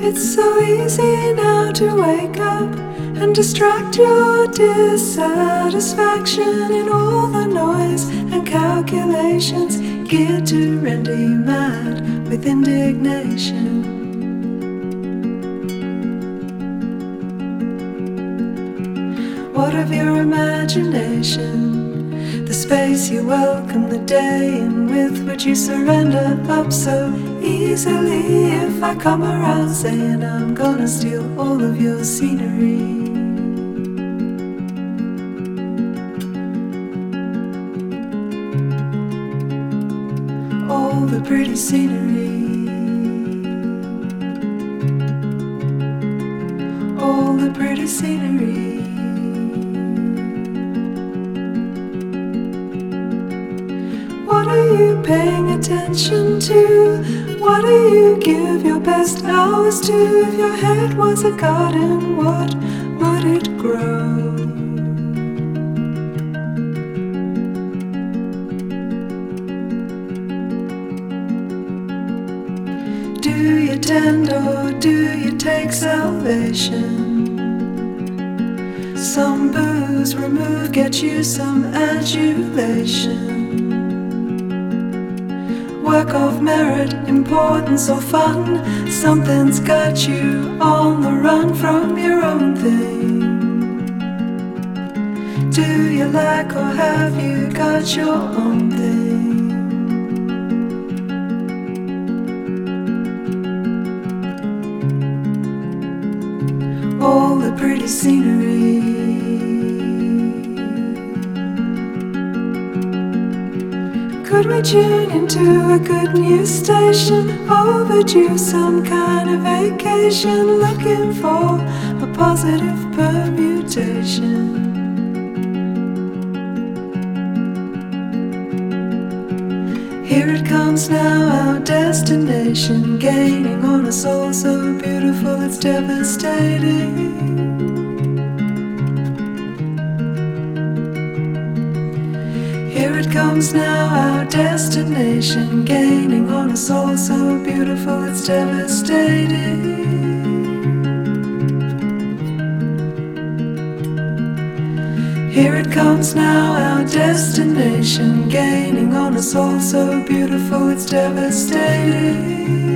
It's so easy now to wake up and distract your dissatisfaction in all the noise and calculations geared to render you mad with indignation. What of your imagination? The space you welcome, the day in with which you surrender up so easily. If I come around saying I'm gonna steal all of your scenery, all the pretty scenery, all the pretty scenery. What are you paying attention to? What do you give your best hours to? If your head was a garden, what would it grow? Do you tend or do you take salvation? Some booze remove, get you some adulation. Work of merit, importance or fun, something's got you on the run from your own thing. Do you like or have you got your own thing? All the pretty scenery, could we tune into a good news station? Overdue some kind of vacation, looking for a positive permutation. Here it comes now, our destination, gaining on a soul so beautiful it's devastating. Here it comes now, our destination, gaining on a soul so beautiful it's devastating. Here it comes now, our destination, gaining on a soul so beautiful it's devastating.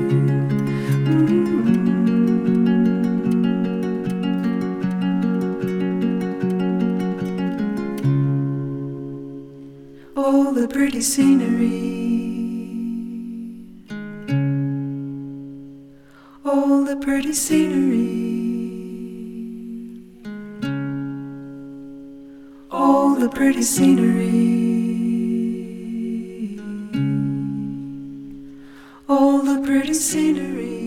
All the pretty scenery, all the pretty scenery, all the pretty scenery, all the pretty scenery.